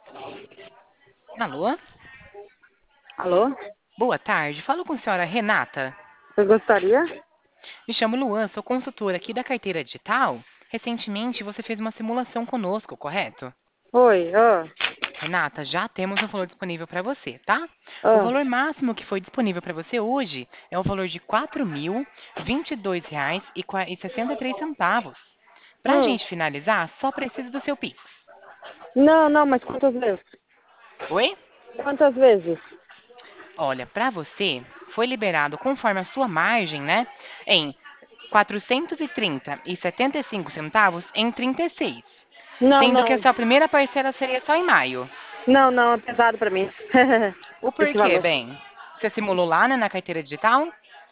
Alô? Alô? Boa tarde. Falo com a senhora Renata. Você gostaria? Me chamo Luan, sou consultora aqui da carteira digital. Recentemente você fez uma simulação conosco, correto? Oi, Renata, já temos um valor disponível para você, tá? O ah. valor máximo que foi disponível para você hoje é o valor de R$ 4.022,63. Para a Hum. gente finalizar, só preciso do seu Pix. Não, não, mas quantas vezes? Oi? Quantas vezes? Olha, para você foi liberado conforme a sua margem, né? Em 430,75 em 36, Não, sendo que a não. sua primeira parcela seria só em maio. Não, não, é pesado pra mim. O Esse porquê, valor. bem? Você simulou lá, né, na carteira digital?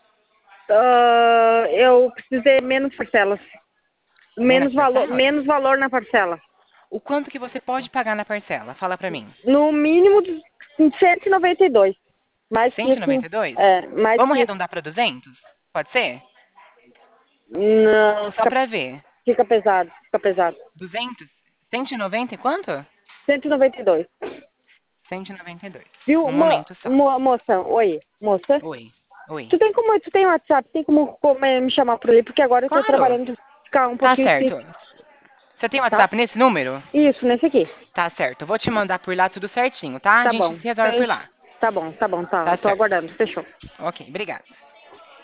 Eu precisei menos parcelas. Menos parcelas? Menos valor na parcela. O quanto que você pode pagar na parcela? Fala pra mim. No mínimo de 192. Mais que Cento e isso. noventa e dois? Mais Vamos que isso. arredondar para 200? Pode ser? Não, Só pra ver. fica pesado, fica pesado. 200? 190 e quanto? 192. 192. Viu, Um momento só. moça? Oi, moça? Oi. Oi. Tu tem WhatsApp, tem como me chamar por aí, porque agora eu tô Claro. trabalhando, ficar um Tá pouquinho certo. difícil, Você tem tá? WhatsApp nesse número? Isso, nesse aqui. Tá certo. Eu vou te mandar por lá tudo certinho, tá? A Tá gente bom. se resolve por lá. Tá bom, tá. Tá Eu tô certo. aguardando. Fechou. Ok, obrigado.